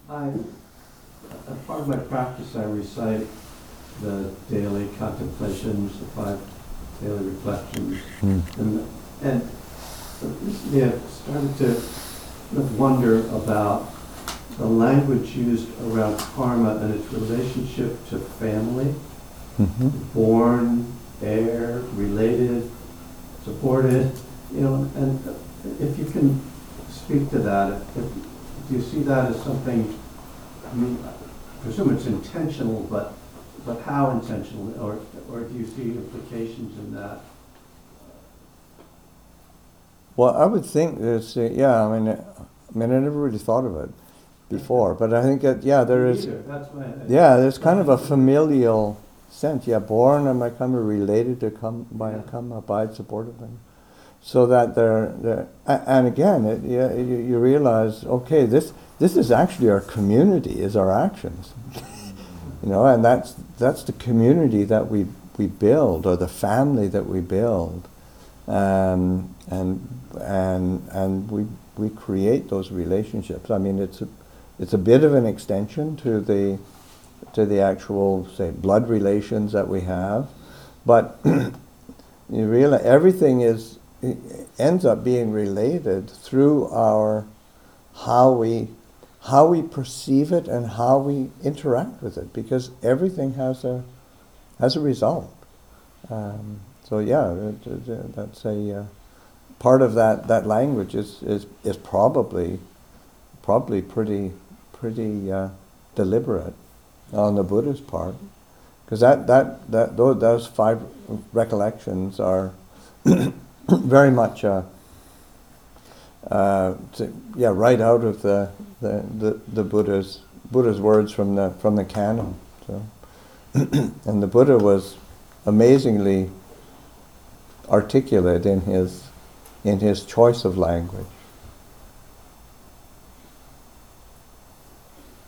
As part of my practice, I recite the daily contemplations, the 5 daily reflections, and recently I've started to wonder about the language used around karma and its relationship to family, born, heir, related, supported, and if you can speak to that, do you see that as something, I mean, I presume it's intentional, but how intentional, or do you see implications in that? Well, I would think there's, yeah, I mean, I never really thought of it before, but I think that, yeah, there is, yeah, there's kind of a familial sense. Yeah, born and my karma, related to by karma, abide, supported them. So that they're and again, you realize, okay, this is actually our community, is our actions, and that's the community that we build, or the family that we build, and we create those relationships. I mean, it's a bit of an extension to the actual, say, blood relations that we have, but you realize everything ends up being related through our how we perceive it and how we interact with it, because everything has a result. So yeah, that's a part of that language is probably pretty deliberate on the Buddha's part, because those 5 recollections are very much right out of the Buddha's words from the canon. So, and the Buddha was amazingly articulate in his choice of language.